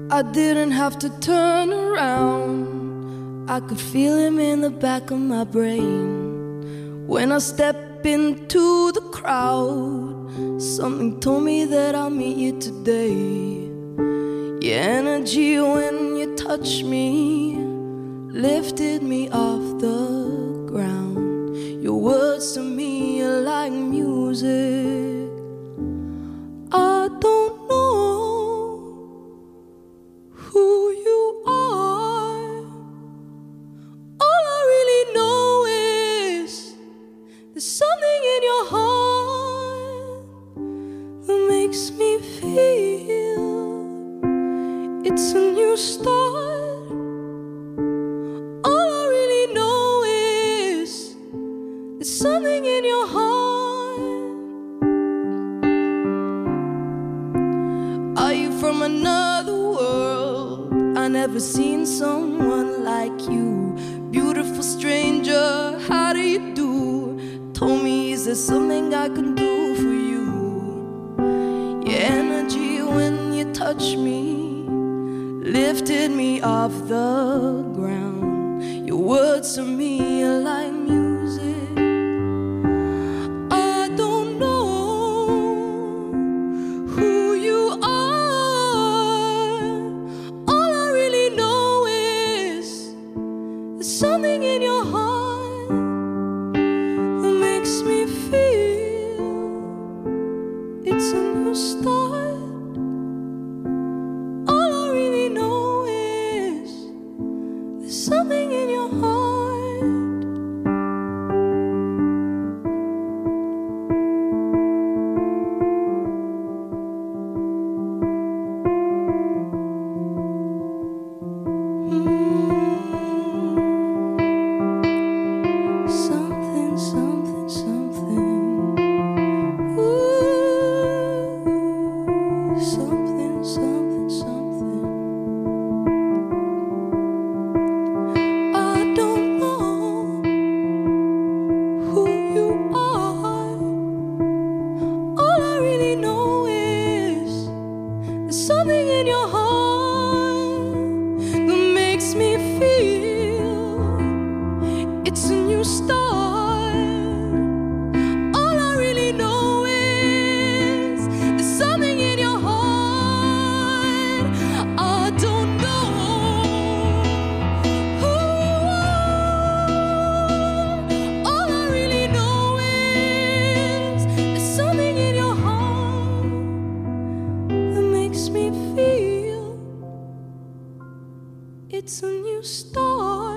I didn't have to turn around. I could feel him in the back of my brain. When I step into the crowd, something told me that I'll meet you today. Your energy when you touched me lifted me off the ground. Your words to me are like music. I don't know who you are. All I really know is there's something in your heart that makes me feel it's a new start. All I really know is there's something in your heart. Are you from another world? I never seen someone like you. Beautiful stranger, how do you do? Told me, is there something I can do for you? Your energy when you touch me lifted me off the ground. Your words to me are like music. I don't know who you are. All I really know is there's something in your heart that makes me feel it's a new start. Something in your heart. Something, something, something. Ooh, something, something, something. Something in your heart that makes me feel it's a new start. All I really know is there's something in your heart. I don't know who you are. All I really know is there's something in your heart that makes me feel it's a new start.